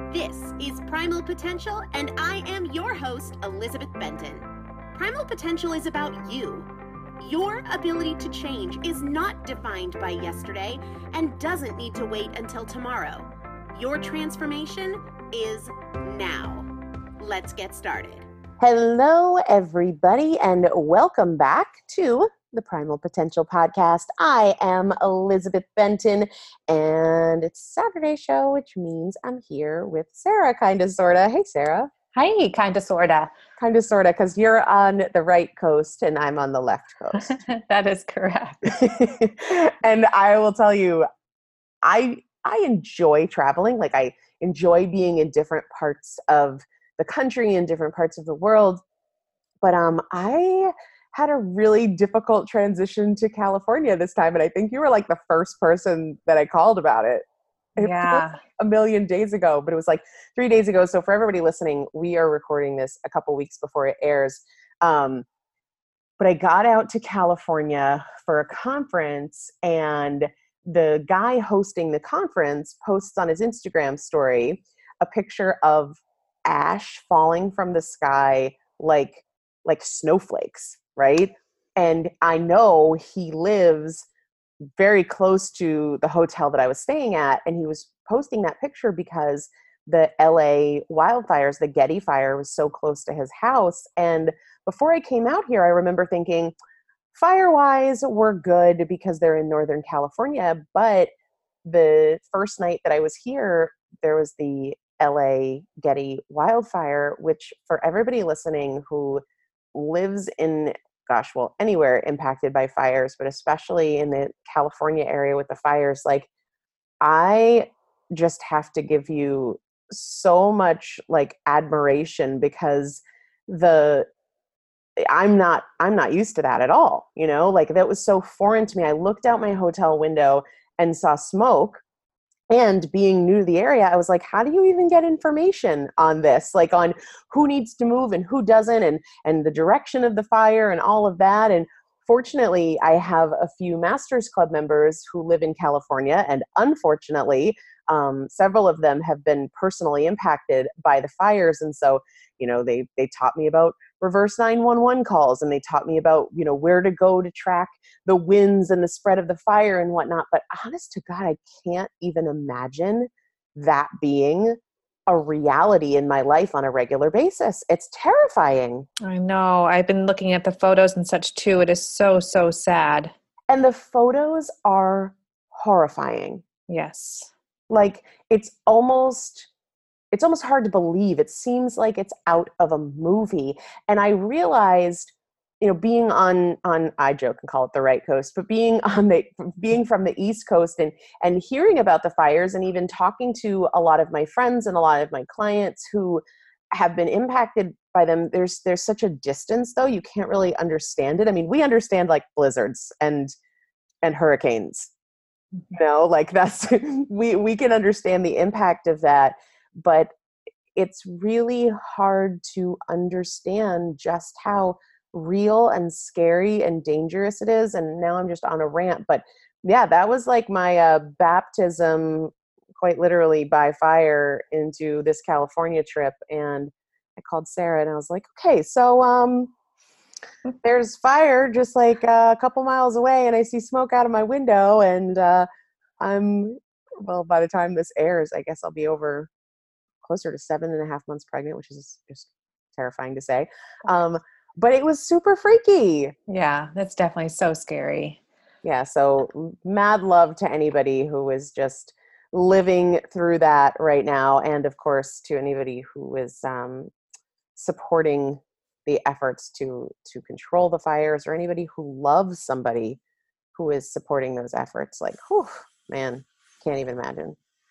This is Primal Potential, and I am your host, Elizabeth Benton. Primal Potential is about you. Your ability to change is not defined by yesterday and doesn't need to wait until tomorrow. Your transformation is now. Let's get started. Hello, everybody, and welcome back to the Primal Potential Podcast. I am Elizabeth Benton, and it's a Saturday show, which means I'm here with Sarah, kinda, sorta. Hey, Sarah. Hi, kinda, sorta. Kinda, sorta, because you're on the right coast and I'm on the left coast. That is correct. And I will tell you, I enjoy traveling. Like, I enjoy being in different parts of the country and different parts of the world. But I had a really difficult transition to California this time. And I think you were like the first person that I called about it. It Yeah. was a million days ago, but it was like 3 days ago. So for everybody listening, we are recording this a couple weeks before it airs. But I got out to California for a conference, and the guy hosting the conference posts on his Instagram story a picture of ash falling from the sky like snowflakes, right? And I know he lives very close to the hotel that I was staying at, and he was posting that picture because the LA wildfires, the Getty fire, was so close to his house. And before I came out here, I remember thinking, fire-wise, we're good because they're in Northern California. But the first night that I was here, there was the LA Getty wildfire, which for everybody listening who lives in, anywhere impacted by fires, but especially in the California area with the fires, like, I just have to give you so much like admiration, because I'm not used to that at all. You know, like, that was so foreign to me. I looked out my hotel window and saw smoke, and being new to the area, I was like, how do you even get information on this? Like, on who needs to move and who doesn't, and the direction of the fire and all of that. And fortunately, I have a few Masters Club members who live in California, and unfortunately, several of them have been personally impacted by the fires. And so, you know, they taught me about reverse 911 calls, and they taught me about, you know, where to go to track the winds and the spread of the fire and whatnot. But honest to God, I can't even imagine that being a reality in my life on a regular basis. It's terrifying. I know. I've been looking at the photos and such too. It is so, so sad. And the photos are horrifying. Yes. Like, it's almost hard to believe. It seems like it's out of a movie. And I realized, you know, being on I joke and call it the right coast, but being from the East Coast and hearing about the fires, and even talking to a lot of my friends and a lot of my clients who have been impacted by them, there's such a distance, though. You can't really understand it. I mean, we understand like blizzards and hurricanes. You know, like, that's we can understand the impact of that, but it's really hard to understand just how real and scary and dangerous it is. And now I'm just on a rant, but yeah, that was like my baptism, quite literally, by fire into this California trip. And I called Sarah and I was like, okay, so there's fire just like a couple miles away, and I see smoke out of my window, and by the time this airs, I guess I'll be over closer to 7.5 months pregnant, which is just terrifying to say. But it was super freaky. Yeah, that's definitely so scary. Yeah, so mad love to anybody who is just living through that right now. And of course, to anybody who is supporting the efforts to control the fires, or anybody who loves somebody who is supporting those efforts. Like, whew, man, can't even imagine.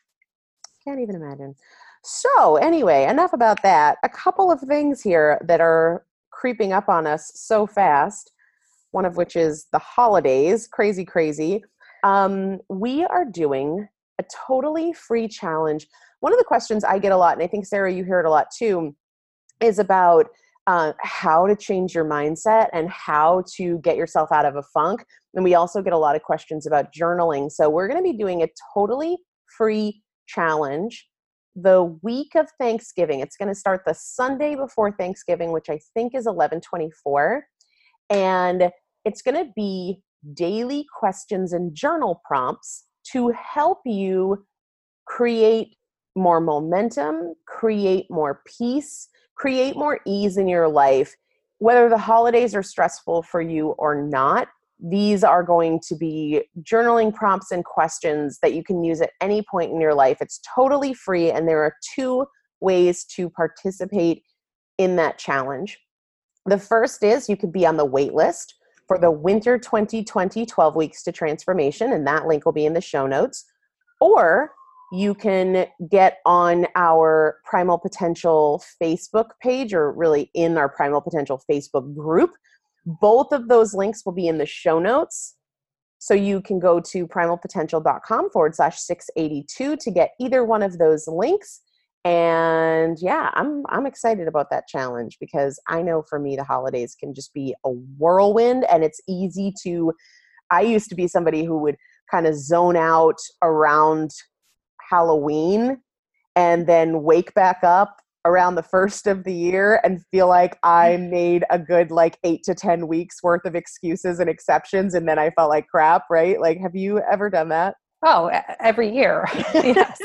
So anyway, enough about that. A couple of things here that are creeping up on us so fast, one of which is the holidays. Crazy. We are doing a totally free challenge. One of the questions I get a lot, and I think, Sarah, you hear it a lot too, is about how to change your mindset and how to get yourself out of a funk. And we also get a lot of questions about journaling. So we're going to be doing a totally free challenge the week of Thanksgiving. It's going to start the Sunday before Thanksgiving, which I think is 11/24. And it's going to be daily questions and journal prompts to help you create more momentum, create more peace, create more ease in your life. Whether the holidays are stressful for you or not, these are going to be journaling prompts and questions that you can use at any point in your life. It's totally free, and there are 2 ways to participate in that challenge. The first is you could be on the wait list for the Winter 2020 12 Weeks to Transformation, and that link will be in the show notes. Or you can get on our Primal Potential Facebook page, or really in our Primal Potential Facebook group. Both of those links will be in the show notes. So you can go to primalpotential.com/682 to get either one of those links. And yeah, I'm excited about that challenge, because I know for me, the holidays can just be a whirlwind, and it's easy to, I used to be somebody who would kind of zone out around Halloween and then wake back up around the first of the year and feel like I made a good 8 to 10 weeks worth of excuses and exceptions, and then I felt like crap, right? Like, have you ever done that? Oh, every year. Yes.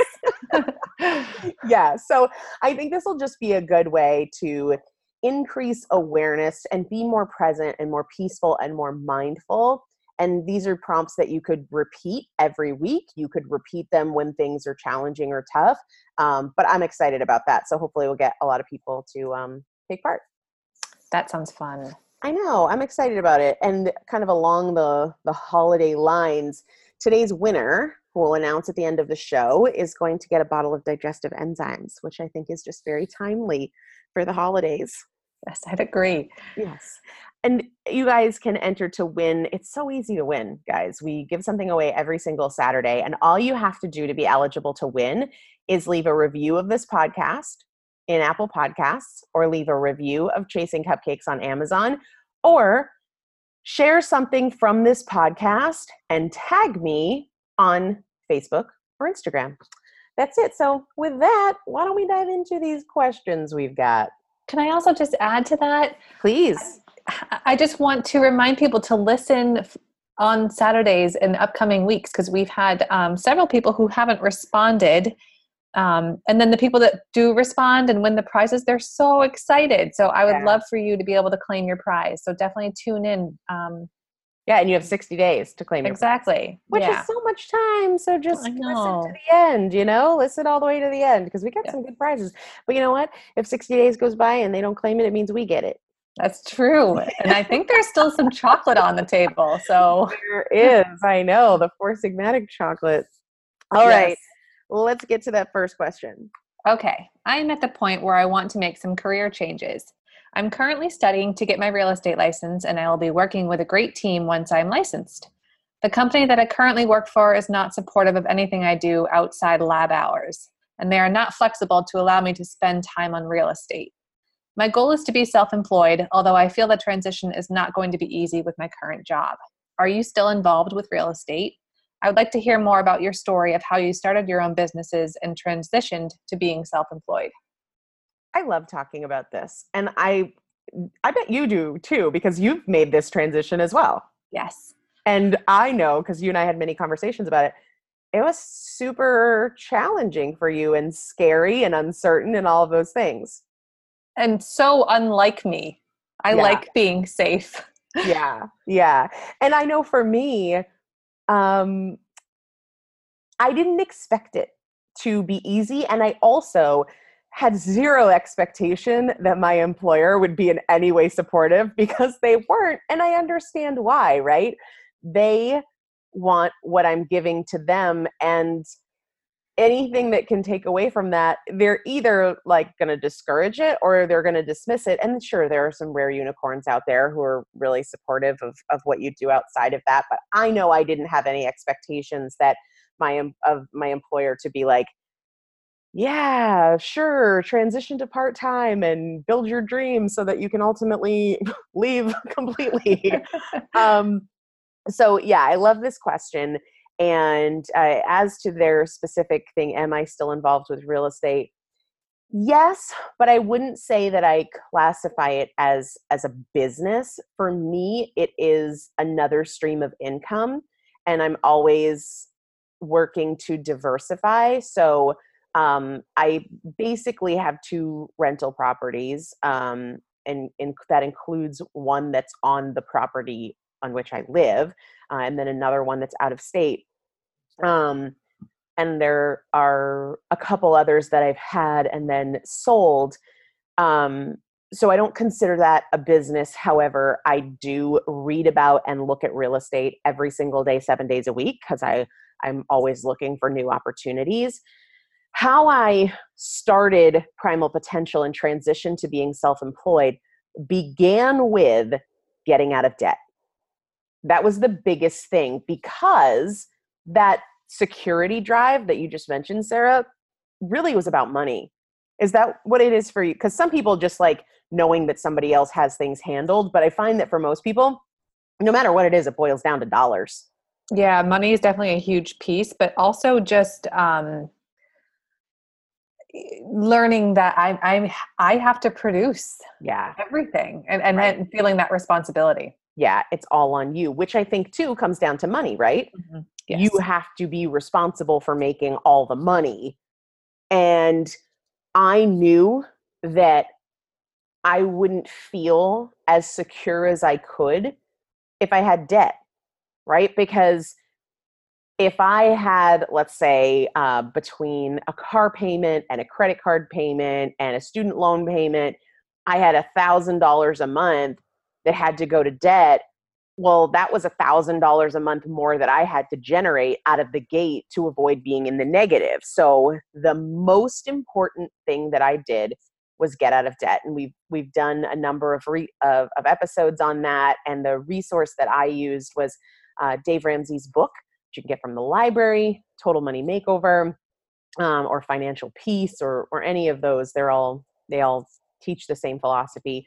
Yeah. So I think this will just be a good way to increase awareness and be more present and more peaceful and more mindful. And these are prompts that you could repeat every week. You could repeat them when things are challenging or tough. But I'm excited about that. So hopefully we'll get a lot of people to take part. That sounds fun. I know. I'm excited about it. And kind of along the holiday lines, today's winner, who we'll announce at the end of the show, is going to get a bottle of digestive enzymes, which I think is just very timely for the holidays. Yes, I'd agree. Yes. And you guys can enter to win. It's so easy to win, guys. We give something away every single Saturday, and all you have to do to be eligible to win is leave a review of this podcast in Apple Podcasts, or leave a review of Chasing Cupcakes on Amazon, or share something from this podcast and tag me on Facebook or Instagram. That's it. So with that, why don't we dive into these questions we've got? Can I also just add to that? Please. I just want to remind people to listen on Saturdays in upcoming weeks, because we've had several people who haven't responded. And then the people that do respond and win the prizes, they're so excited. So I would love for you to be able to claim your prize. So definitely tune in. And you have 60 days to claim your exactly, prize, which is so much time. So just listen to the end, listen all the way to the end, because we got some good prizes. But you know what? If 60 days goes by and they don't claim it, it means we get it. That's true. And I think there's still some chocolate on the table. So there is. I know, the Four Sigmatic chocolate. All right. Let's get to that first question. Okay. I'm at the point where I want to make some career changes. I'm currently studying to get my real estate license, and I will be working with a great team once I'm licensed. The company that I currently work for is not supportive of anything I do outside lab hours, and they are not flexible to allow me to spend time on real estate. My goal is to be self-employed, although I feel the transition is not going to be easy with my current job. Are you still involved with real estate? I would like to hear more about your story of how you started your own businesses and transitioned to being self-employed. I love talking about this. And I bet you do too, because you've made this transition as well. Yes. And I know, because you and I had many conversations about it, it was super challenging for you and scary and uncertain and all of those things. And so unlike me. I like being safe. Yeah. And I know for me, I didn't expect it to be easy. And I also had zero expectation that my employer would be in any way supportive, because they weren't. And I understand why, right? They want what I'm giving to them, and anything that can take away from that, they're either going to discourage it or they're going to dismiss it. And sure, there are some rare unicorns out there who are really supportive of what you do outside of that. But I know I didn't have any expectations that my employer to be like, yeah, sure, transition to part-time and build your dreams so that you can ultimately leave completely. So yeah, I love this question. And as to their specific thing, am I still involved with real estate? Yes, but I wouldn't say that I classify it as a business. For me, it is another stream of income, and I'm always working to diversify. So I basically have two rental properties, and that includes one that's on the property on which I live, and then another one that's out of state. Um, and there are a couple others that I've had and then sold. Um, so I don't consider that a business. However, I do read about and look at real estate every single day, 7 days a week, because I'm always looking for new opportunities. How I started Primal Potential and transitioned to being self-employed began with getting out of debt. That was the biggest thing, because that security drive that you just mentioned, Sarah, really was about money. Is that what it is for you? Because some people just like knowing that somebody else has things handled, but I find that for most people, no matter what it is, it boils down to dollars. Yeah, money is definitely a huge piece, but also just learning that I have to produce everything, and Right. then feeling that responsibility. Yeah, it's all on you, which I think too comes down to money, right? Mm-hmm. You Yes. have to be responsible for making all the money. And I knew that I wouldn't feel as secure as I could if I had debt, right? Because if I had, let's say, between a car payment and a credit card payment and a student loan payment, I had $1,000 a month that had to go to debt. Well, that was $1,000 a month more that I had to generate out of the gate to avoid being in the negative. So the most important thing that I did was get out of debt, and we've done a number of episodes on that. And the resource that I used was Dave Ramsey's book, which you can get from the library, Total Money Makeover, or Financial Peace, or any of those. They all teach the same philosophy.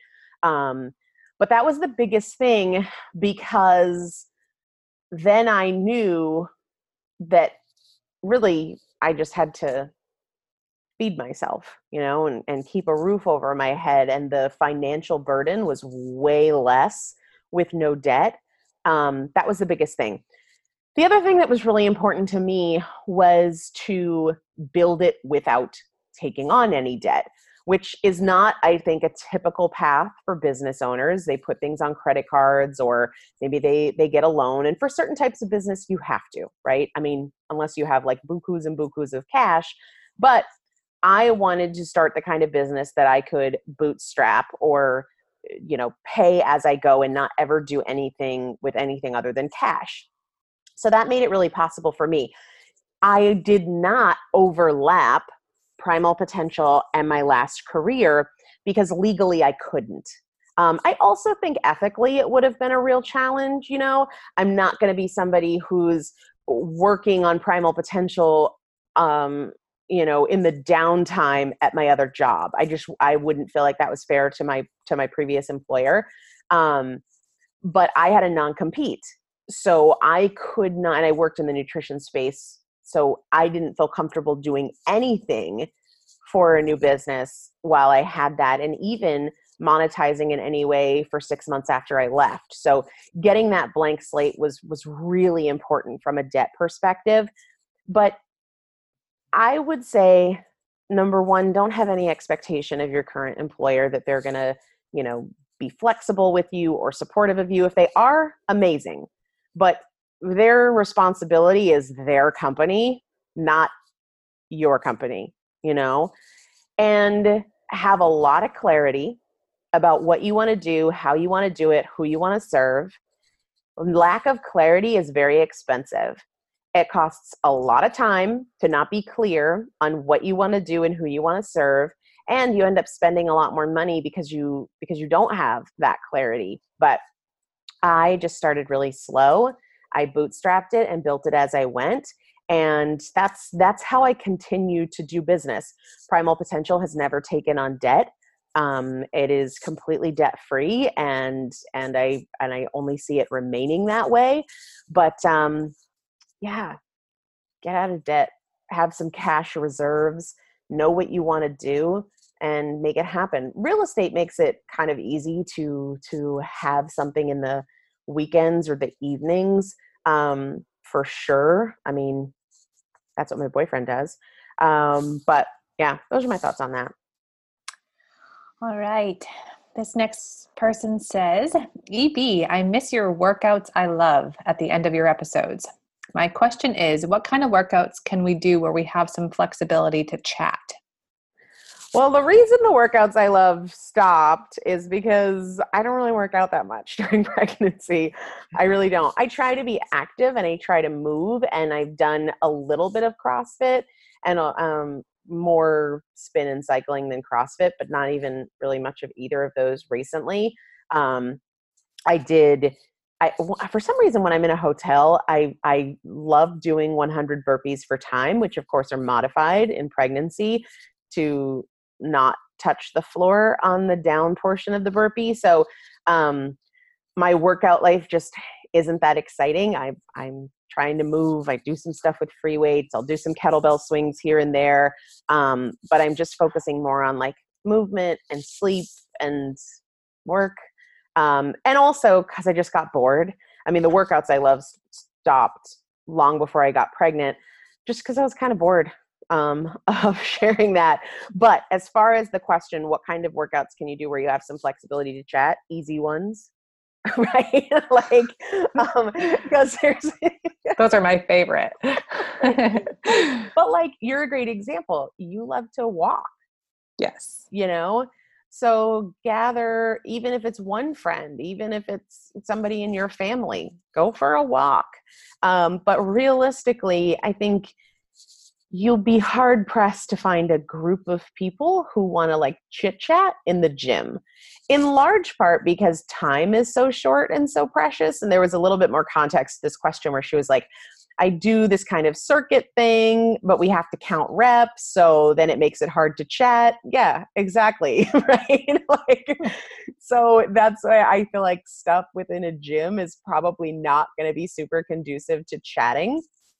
But that was the biggest thing, because then I knew that really I just had to feed myself, and keep a roof over my head. And the financial burden was way less with no debt. That was the biggest thing. The other thing that was really important to me was to build it without taking on any debt, which is not, I think, a typical path for business owners. They put things on credit cards, or maybe they get a loan. And for certain types of business, you have to, right? I mean, unless you have like bukus and bukus of cash. But I wanted to start the kind of business that I could bootstrap, or pay as I go, and not ever do anything with anything other than cash. So that made it really possible for me. I did not overlap Primal Potential and my last career because legally I couldn't. I also think ethically it would have been a real challenge. I'm not going to be somebody who's working on Primal Potential, in the downtime at my other job. I wouldn't feel like that was fair to my previous employer. But I had a non-compete. So I could not, and I worked in the nutrition space, so I didn't feel comfortable doing anything for a new business while I had that, and even monetizing in any way for 6 months after I left. So getting that blank slate was really important from a debt perspective. But I would say, number one, don't have any expectation of your current employer that they're going to, be flexible with you or supportive of you. If they are, amazing. But their responsibility is their company, not your company, and have a lot of clarity about what you want to do, how you want to do it, who you want to serve. Lack of clarity is very expensive. It costs a lot of time to not be clear on what you want to do and who you want to serve. And you end up spending a lot more money because you don't have that clarity. But I just started really slow. I bootstrapped it and built it as I went. And that's how I continue to do business. Primal Potential has never taken on debt. It is completely debt free, and I only see it remaining that way. But yeah, get out of debt, have some cash reserves, know what you want to do, and make it happen. Real estate makes it kind of easy to have something in the weekends or the evenings, for sure. I mean, that's what my boyfriend does. But yeah, those are my thoughts on that. All right. This next person says, EB, I miss your workouts I love at the end of your episodes. My question is, what kind of workouts can we do where we have some flexibility to chat? Well, the reason the workouts I love stopped is because I don't really work out that much during pregnancy. I really don't. I try to be active and I try to move, and I've done a little bit of CrossFit and more spin and cycling than CrossFit, but not even really much of either of those recently. For some reason, when I'm in a hotel, I love doing 100 burpees for time, which of course are modified in pregnancy to not touch the floor on the down portion of the burpee. So my workout life just isn't that exciting. I'm trying to move. I do some stuff with free weights. I'll do some kettlebell swings here and there. But I'm just focusing more on like movement and sleep and work. And also because I just got bored. I mean, the workouts I love stopped long before I got pregnant, just because I was kind of bored of sharing that. But as far as the question, what kind of workouts can you do where you have some flexibility to chat? Easy ones, right? Like, because there's those are my favorite. But like, you're a great example. You love to walk. Yes. You know, so gather, even if it's one friend, even if it's somebody in your family, go for a walk. But realistically, I think you'll be hard pressed to find a group of people who want to like chit chat in the gym, in large part because time is so short and so precious. And there was a little bit more context to this question where she was like, I do this kind of circuit thing, but we have to count reps. So then it makes it hard to chat. Yeah, exactly. Right. Like, so that's why I feel like stuff within a gym is probably not going to be super conducive to chatting.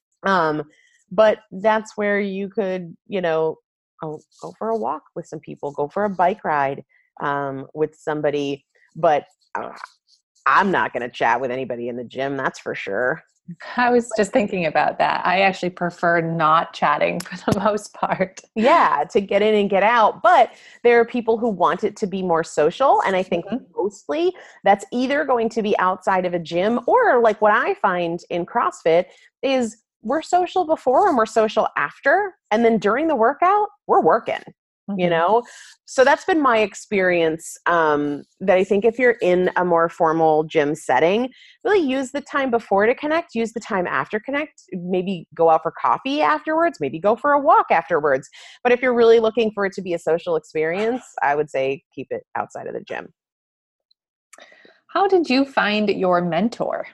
But that's where you could, go for a walk with some people, go for a bike ride with somebody. But I'm not going to chat with anybody in the gym, that's for sure. I was just thinking about that. I actually prefer not chatting for the most part. Yeah, to get in and get out. But there are people who want it to be more social. And I think mostly that's either going to be outside of a gym, or like what I find in CrossFit is we're social before and we're social after. And then during the workout, we're working, So that's been my experience, that I think if you're in a more formal gym setting, really use the time before to connect, use the time after connect, maybe go out for coffee afterwards, maybe go for a walk afterwards. But if you're really looking for it to be a social experience, I would say keep it outside of the gym. How did you find your mentor?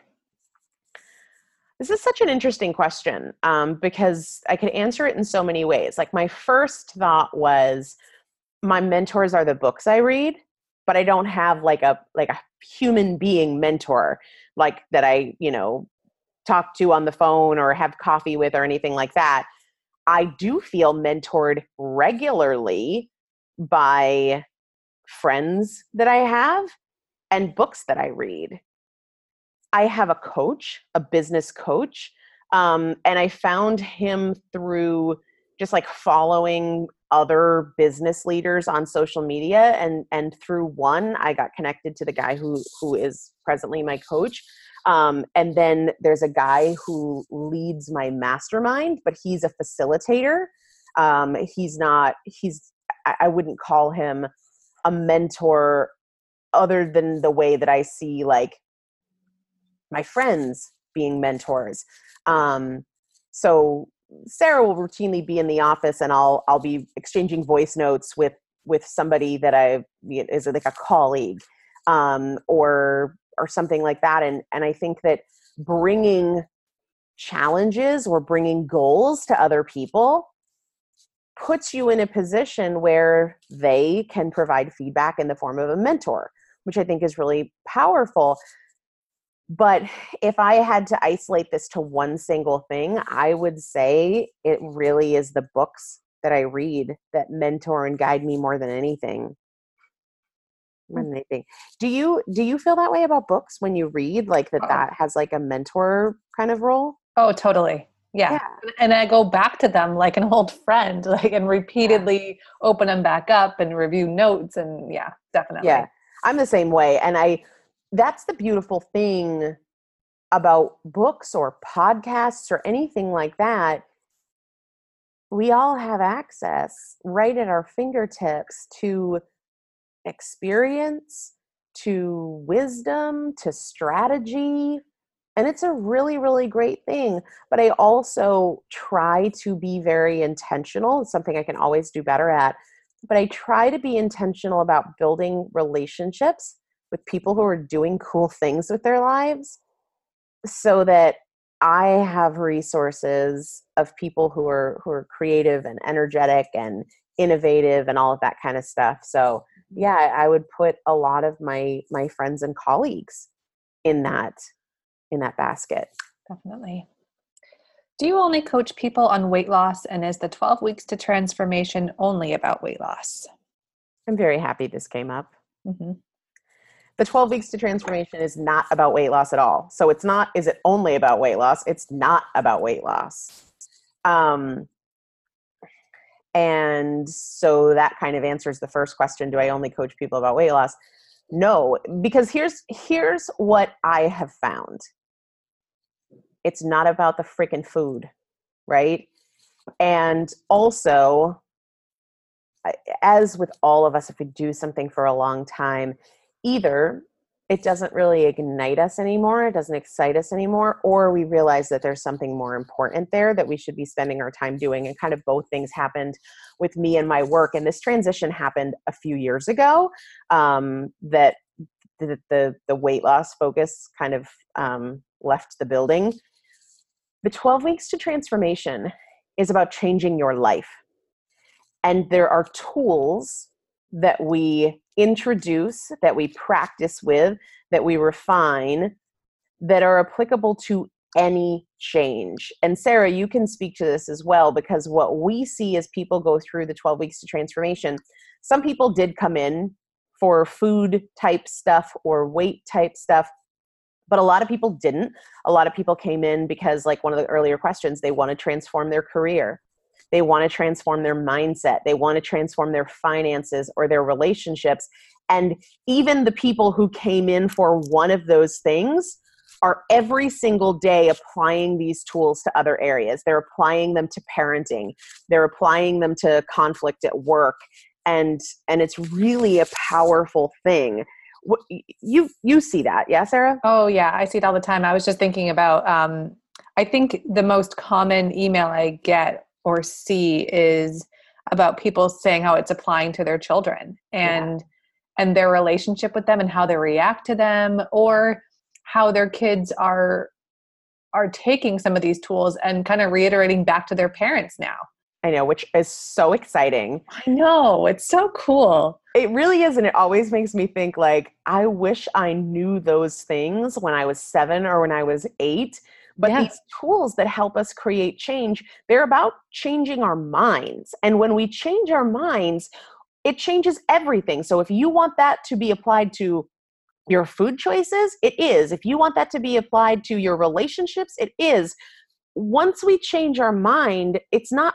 This is such an interesting question, because I could answer it in so many ways. Like, my first thought was my mentors are the books I read, but I don't have like a human being mentor, like that I, talk to on the phone or have coffee with or anything like that. I do feel mentored regularly by friends that I have and books that I read. I have a coach, a business coach, and I found him through just like following other business leaders on social media, and through one, I got connected to the guy who is presently my coach. And then there's a guy who leads my mastermind, but he's a facilitator. I wouldn't call him a mentor other than the way that I see like my friends being mentors. So Sarah will routinely be in the office, and I'll be exchanging voice notes with somebody that is like a colleague, or something like that. And I think that bringing challenges or bringing goals to other people puts you in a position where they can provide feedback in the form of a mentor, which I think is really powerful. But if I had to isolate this to one single thing, I would say it really is the books that I read that mentor and guide me more than anything. More than anything. Do you feel that way about books when you read, like that has like a mentor kind of role? Oh, totally. Yeah. Yeah. And I go back to them like an old friend, like, and repeatedly open them back up and review notes. And yeah, definitely. Yeah. I'm the same way. And that's the beautiful thing about books or podcasts or anything like that. We all have access right at our fingertips to experience, to wisdom, to strategy. And it's a really, really great thing. But I also try to be very intentional. It's something I can always do better at. But I try to be intentional about building relationships with people who are doing cool things with their lives so that I have resources of people who are creative and energetic and innovative and all of that kind of stuff. So yeah, I would put a lot of my friends and colleagues in that basket. Definitely. Do you only coach people on weight loss, and is the 12 weeks to transformation only about weight loss? I'm very happy this came up. Mm-hmm. The 12 weeks to transformation is not about weight loss at all. So it's not, is it only about weight loss? It's not about weight loss. And so that kind of answers the first question. Do I only coach people about weight loss? No, because here's what I have found. It's not about the freaking food, right? And also, as with all of us, if we do something for a long time, either it doesn't really ignite us anymore, it doesn't excite us anymore, or we realize that there's something more important there that we should be spending our time doing. And kind of both things happened with me and my work. And this transition happened a few years ago, that the weight loss focus kind of left the building. The 12 weeks to transformation is about changing your life. And there are tools that we introduce, that we practice with, that we refine, that are applicable to any change. And Sarah, you can speak to this as well, because what we see as people go through the 12 weeks to transformation, some people did come in for food type stuff or weight type stuff, but a lot of people didn't. A lot of people came in because, like one of the earlier questions, they want to transform their career. They want to transform their mindset. They want to transform their finances or their relationships. And even the people who came in for one of those things are every single day applying these tools to other areas. They're applying them to parenting. They're applying them to conflict at work. And it's really a powerful thing. You see that, yeah, Sarah? Oh yeah, I see it all the time. I was just thinking about, I think the most common email I get or see is about people saying how it's applying to their children and their relationship with them and how they react to them, or how their kids are taking some of these tools and kind of reiterating back to their parents now. I know, which is so exciting. I know, it's so cool. It really is. And it always makes me think, like, I wish I knew those things when I was 7 or when I was 8. But these tools that help us create change, they're about changing our minds. And when we change our minds, it changes everything. So if you want that to be applied to your food choices, it is. If you want that to be applied to your relationships, it is. Once we change our mind, it's not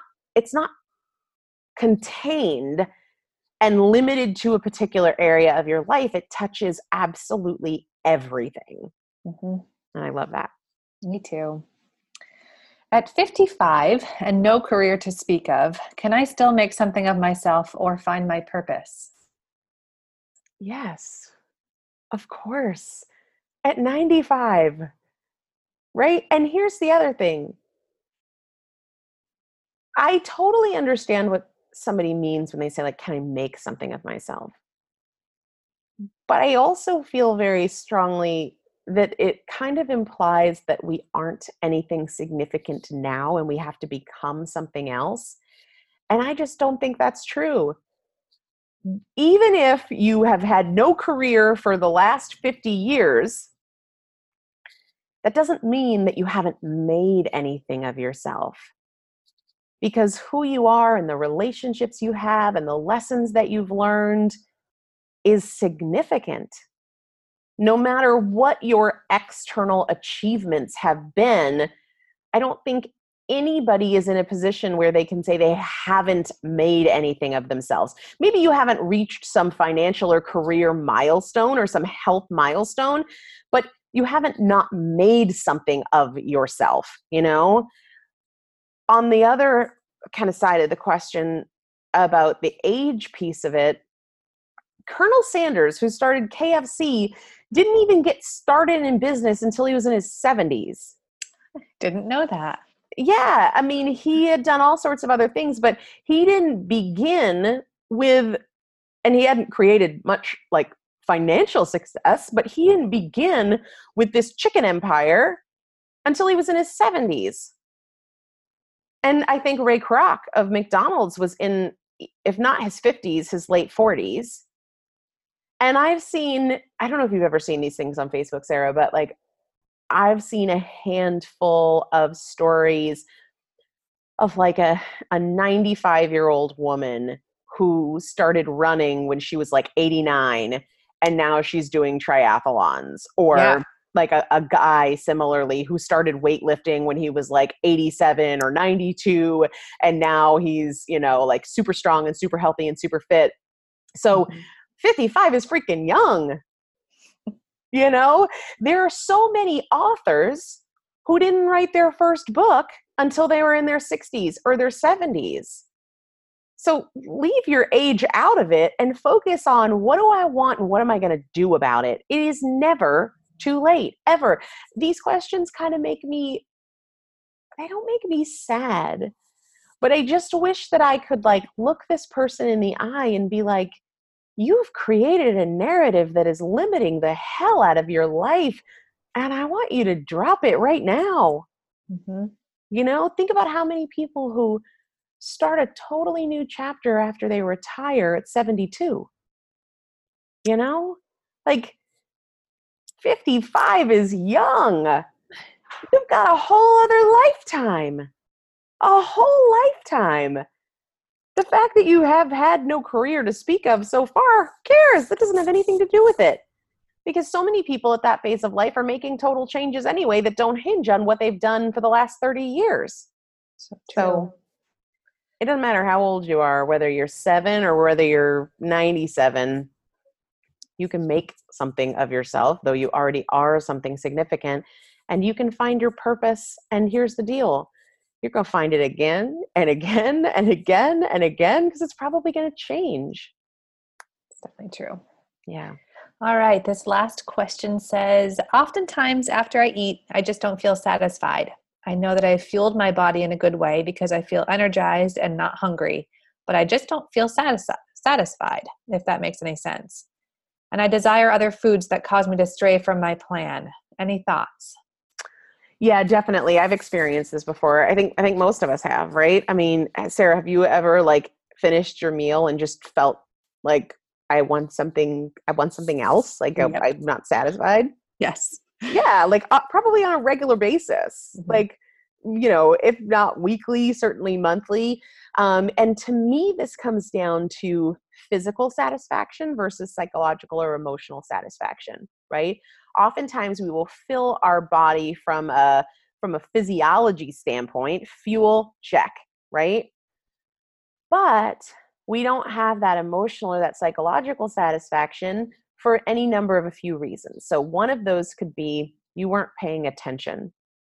contained and limited to a particular area of your life. It touches absolutely everything. Mm-hmm. And I love that. Me too. At 55 and no career to speak of, can I still make something of myself or find my purpose? Yes, of course. At 95, right? And here's the other thing. I totally understand what somebody means when they say, like, can I make something of myself? But I also feel very strongly that it kind of implies that we aren't anything significant now and we have to become something else. And I just don't think that's true. Even if you have had no career for the last 50 years, that doesn't mean that you haven't made anything of yourself. Because who you are and the relationships you have and the lessons that you've learned is significant. No matter what your external achievements have been, I don't think anybody is in a position where they can say they haven't made anything of themselves. Maybe you haven't reached some financial or career milestone or some health milestone, but you haven't not made something of yourself, you know? On the other kind of side of the question about the age piece of it, Colonel Sanders, who started KFC, didn't even get started in business until he was in his 70s. Didn't know that. Yeah, I mean, he had done all sorts of other things, but he didn't begin with, and he hadn't created much like financial success, but he didn't begin with this chicken empire until he was in his 70s. And I think Ray Kroc of McDonald's was in, if not his 50s, his late 40s. And I've seen, I don't know if you've ever seen these things on Facebook, Sarah, but like I've seen a handful of stories of like a 95-year-old woman who started running when she was like 89 and now she's doing triathlons, or like a guy similarly who started weightlifting when he was like 87 or 92 and now he's, you know, like super strong and super healthy and super fit. So 55 is freaking young. You know, there are so many authors who didn't write their first book until they were in their 60s or their 70s. So leave your age out of it and focus on, what do I want and what am I going to do about it? It is never too late, ever. These questions kind of make me, they don't make me sad, but I just wish that I could like look this person in the eye and be like, you've created a narrative that is limiting the hell out of your life. And I want you to drop it right now. Mm-hmm. You know, think about how many people who start a totally new chapter after they retire at 72. You know, like 55 is young. You've got a whole other lifetime, a whole lifetime. The fact that you have had no career to speak of so far, who cares? That doesn't have anything to do with it. Because so many people at that phase of life are making total changes anyway that don't hinge on what they've done for the last 30 years. So it doesn't matter how old you are, whether you're 7 or whether you're 97, you can make something of yourself, though you already are something significant, and you can find your purpose. And here's the deal. You're going to find it again and again and again and again, because it's probably going to change. It's definitely true. Yeah. All right. This last question says, oftentimes after I eat, I just don't feel satisfied. I know that I've fueled my body in a good way because I feel energized and not hungry, but I just don't feel satisfied, if that makes any sense. And I desire other foods that cause me to stray from my plan. Any thoughts? Yeah, definitely. I've experienced this before. I think most of us have, right? I mean, Sarah, have you ever like finished your meal and just felt like I want something else? Like Yep. I'm not satisfied? Yes. Yeah, like probably on a regular basis. Mm-hmm. Like, you know, if not weekly, certainly monthly. And to me, this comes down to physical satisfaction versus psychological or emotional satisfaction, right? Oftentimes we will fill our body from a physiology standpoint, fuel, check, right? But we don't have that emotional or that psychological satisfaction for any number of a few reasons. So one of those could be you weren't paying attention.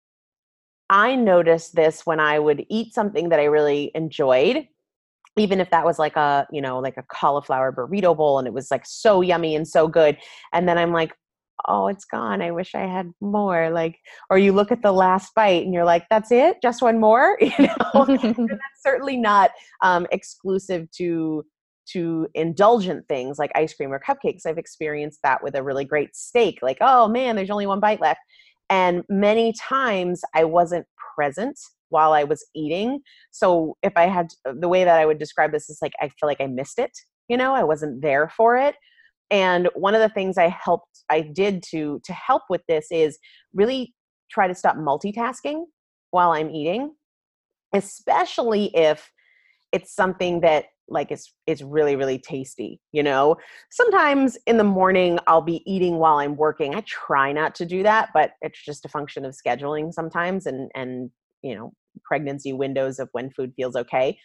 I noticed this when I would eat something that I really enjoyed, even if that was like a, you know, like a cauliflower burrito bowl and it was like so yummy and so good. And then I'm like, oh, it's gone. I wish I had more. Like, or you look at the last bite and you're like, that's it? Just one more? You know, and that's certainly not exclusive to indulgent things like ice cream or cupcakes. I've experienced that with a really great steak. Like, oh man, there's only one bite left. And many times I wasn't present while I was eating. So if I had, the way that I would describe this is like, I feel like I missed it. You know, I wasn't there for it. And one of the things I did to help with this is really try to stop multitasking while I'm eating, especially if it's something that like it's really, really tasty, you know? Sometimes in the morning I'll be eating while I'm working. I try not to do that, but it's just a function of scheduling sometimes and you know, pregnancy windows of when food feels okay.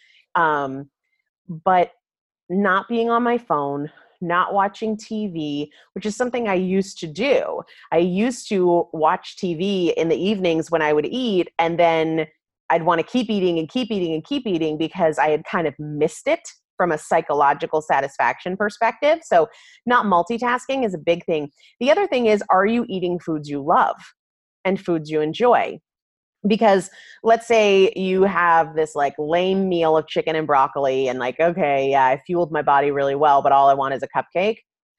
But not being on my phone, not watching TV, which is something I used to do. I used to watch TV in the evenings when I would eat, and then I'd want to keep eating and keep eating and keep eating because I had kind of missed it from a psychological satisfaction perspective. So not multitasking is a big thing. The other thing is, are you eating foods you love and foods you enjoy? Because let's say you have this like lame meal of chicken and broccoli and like, okay, yeah, I fueled my body really well, but all I want is a cupcake.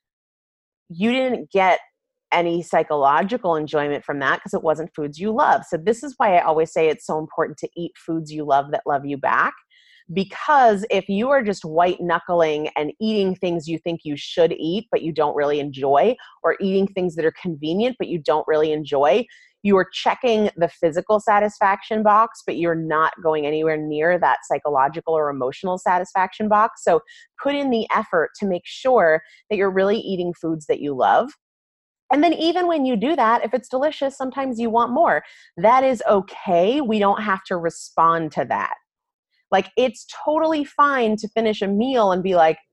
You didn't get any psychological enjoyment from that because it wasn't foods you love. So this is why I always say it's so important to eat foods you love that love you back. Because if you are just white knuckling and eating things you think you should eat, but you don't really enjoy, or eating things that are convenient, but you don't really enjoy, you are checking the physical satisfaction box, but you're not going anywhere near that psychological or emotional satisfaction box. So put in the effort to make sure that you're really eating foods that you love. And then even when you do that, if it's delicious, sometimes you want more. That is okay. We don't have to respond to that. Like, it's totally fine to finish a meal and be like,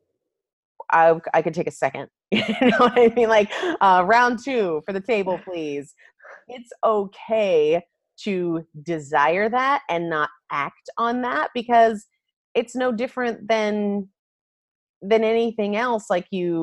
I could take a second. You know what I mean? Like, round two for the table, please. It's okay to desire that and not act on that, because it's no different than anything else. Like you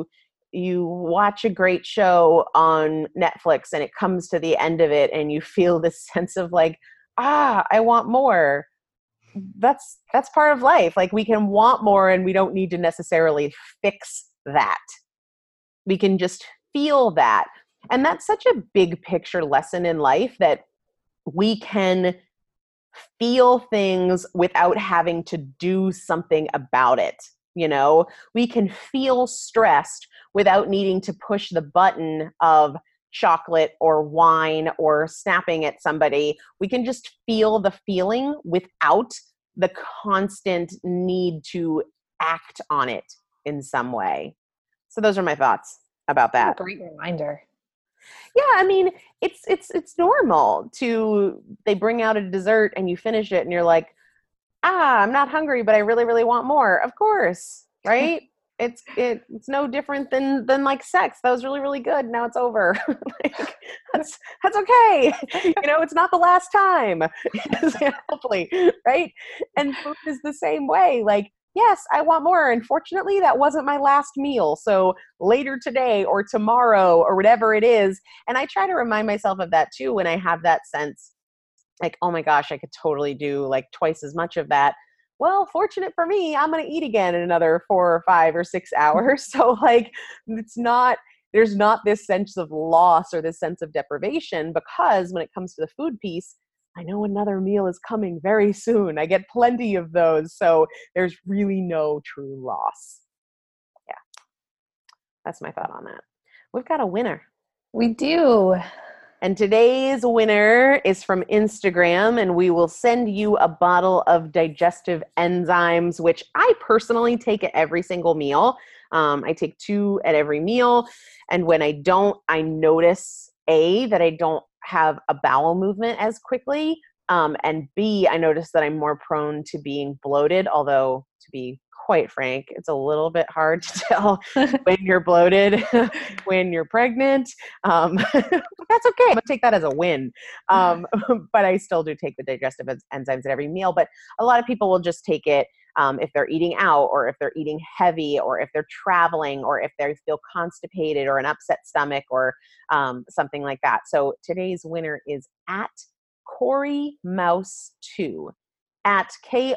watch a great show on Netflix and it comes to the end of it and you feel this sense of like, I want more. That's part of life. Like, we can want more and we don't need to necessarily fix that. We can just feel that. And that's such a big picture lesson in life, that we can feel things without having to do something about it. You know, we can feel stressed without needing to push the button of chocolate or wine or snapping at somebody. We can just feel the feeling without the constant need to act on it in some way. So those are my thoughts about that. What a great reminder. Yeah, I mean, it's normal to, they bring out a dessert and you finish it and you're like, I'm not hungry, but I really, really want more. Of course, right? It's no different than like sex. That was really, really good. Now it's over. Like, that's okay. You know, it's not the last time. Hopefully, right? And food is the same way. Like, yes, I want more. Unfortunately, that wasn't my last meal. So later today or tomorrow or whatever it is. And I try to remind myself of that too when I have that sense, like, oh my gosh, I could totally do like twice as much of that. Well, fortunate for me, I'm going to eat again in another 4 or 5 or 6 hours. So like, there's not this sense of loss or this sense of deprivation, because when it comes to the food piece, I know another meal is coming very soon. I get plenty of those. So there's really no true loss. Yeah. That's my thought on that. We've got a winner. We do. And today's winner is from Instagram, and we will send you a bottle of digestive enzymes, which I personally take at every single meal. I take 2 at every meal. And when I don't, I notice that I don't have a bowel movement as quickly. And B, I notice that I'm more prone to being bloated, although to be quite frank, it's a little bit hard to tell when you're bloated, when you're pregnant. That's okay. I'm gonna take that as a win. But I still do take the digestive enzymes at every meal. But a lot of people will just take it if they're eating out, or if they're eating heavy, or if they're traveling, or if they feel constipated or an upset stomach, or something like that. So today's winner is at Cory Mouse 2. At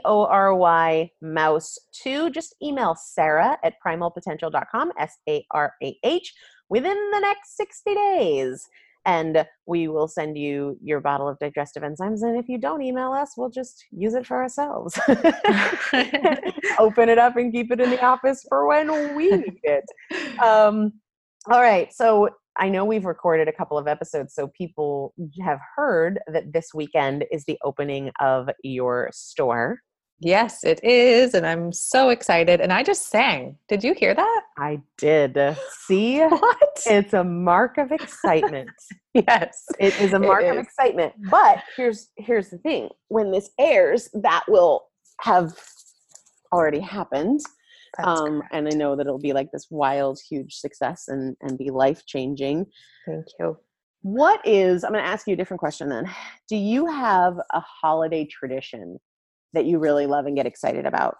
KORY Mouse 2. Just email Sarah at primalpotential.com, SARAH, within the next 60 days. And we will send you your bottle of digestive enzymes. And if you don't email us, we'll just use it for ourselves. Open it up and keep it in the office for when we need it. All right. So I know we've recorded a couple of episodes, so people have heard that this weekend is the opening of your store. Yes, it is. And I'm so excited. And I just sang. Did you hear that? I did. See? What? It's a mark of excitement. Yes. It is a mark of excitement. But here's the thing. When this airs, that will have already happened. And I know that it'll be like this wild, huge success and be life-changing. Thank you. I'm going to ask you a different question then. Do you have a holiday tradition that you really love and get excited about?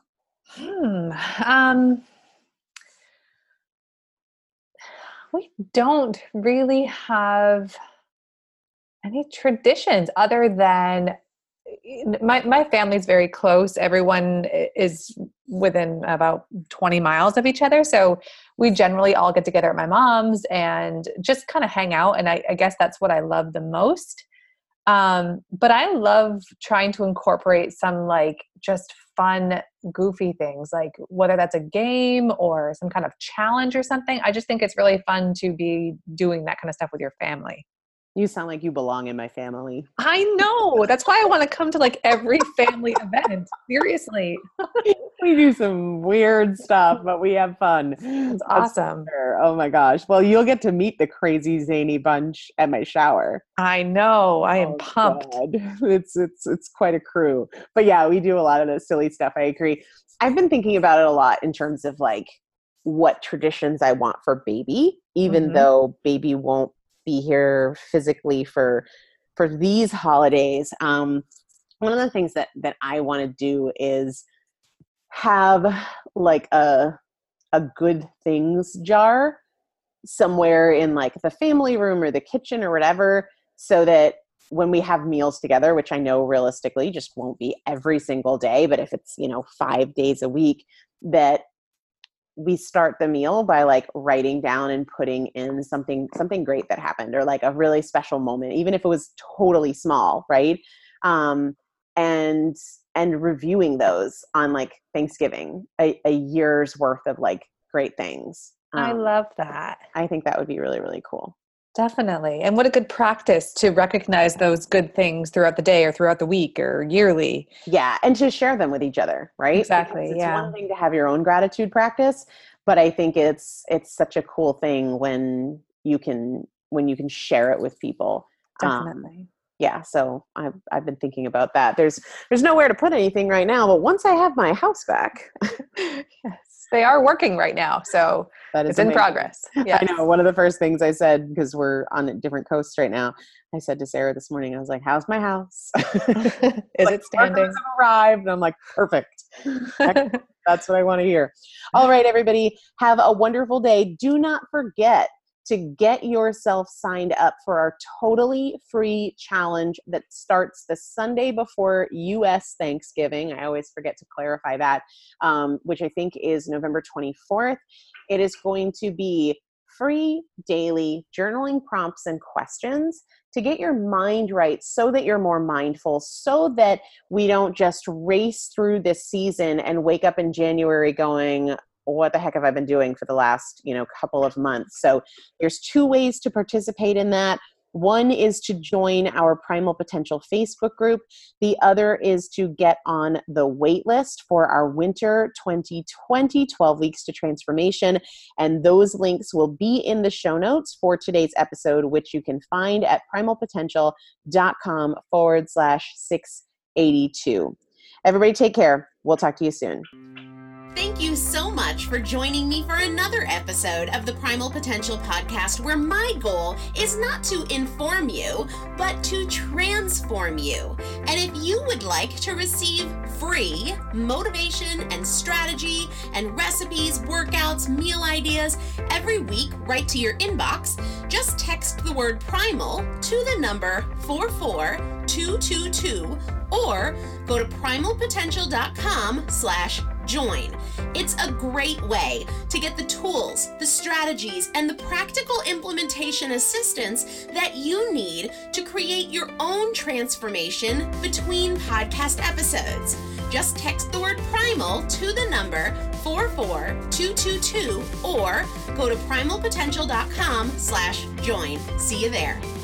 We don't really have any traditions other than my family's very close. Everyone is within about 20 miles of each other. So we generally all get together at my mom's and just kind of hang out. And I guess that's what I love the most. But I love trying to incorporate some like just fun, goofy things, like whether that's a game or some kind of challenge or something. I just think it's really fun to be doing that kind of stuff with your family. You sound like you belong in my family. I know. That's why I want to come to like every family event. Seriously. We do some weird stuff, but we have fun. It's awesome. Oh my gosh. Well, you'll get to meet the crazy zany bunch at my shower. I know. I am pumped. God. It's quite a crew. But yeah, we do a lot of this silly stuff. I agree. I've been thinking about it a lot in terms of like what traditions I want for baby, even though baby won't be here physically for these holidays. One of the things that I want to do is have like a good things jar somewhere in like the family room or the kitchen or whatever, so that when we have meals together, which I know realistically just won't be every single day, but if it's, 5 days a week, that we start the meal by like writing down and putting in something great that happened, or like a really special moment, even if it was totally small, right? And reviewing those on like Thanksgiving, a year's worth of like great things. I love that. I think that would be really, really cool. Definitely. And what a good practice to recognize those good things throughout the day or throughout the week or yearly. Yeah. And to share them with each other, right? Exactly. Because it's one thing to have your own gratitude practice, but I think it's such a cool thing when you can share it with people. Definitely. Yeah. So I've been thinking about that. There's nowhere to put anything right now, but once I have my house back. Yes. They are working right now. So it's in progress. Yes. I know. One of the first things I said, because we're on different coasts right now, I said to Sarah this morning, I was like, how's my house? Is it standing? Have arrived. And I'm like, perfect. That's what I want to hear. All right, everybody, have a wonderful day. Do not forget to get yourself signed up for our totally free challenge that starts the Sunday before U.S. Thanksgiving. I always forget to clarify that, which I think is November 24th. It is going to be free daily journaling prompts and questions to get your mind right, so that you're more mindful, so that we don't just race through this season and wake up in January going, what the heck have I been doing for the last, couple of months? So there's 2 ways to participate in that. One is to join our Primal Potential Facebook group. The other is to get on the wait list for our winter 2020 12 weeks to transformation. And those links will be in the show notes for today's episode, which you can find at primalpotential.com/682. Everybody take care. We'll talk to you soon. Thank you so much for joining me for another episode of the Primal Potential Podcast, where my goal is not to inform you, but to transform you. And if you would like to receive free motivation and strategy and recipes, workouts, meal ideas every week right to your inbox, just text the word primal to the number 44222 or go to primalpotential.com/join. It's a great way to get the tools, the strategies, and the practical implementation assistance that you need to create your own transformation between podcast episodes. Just text the word primal to the number 44222 or go to primalpotential.com/join. See you there.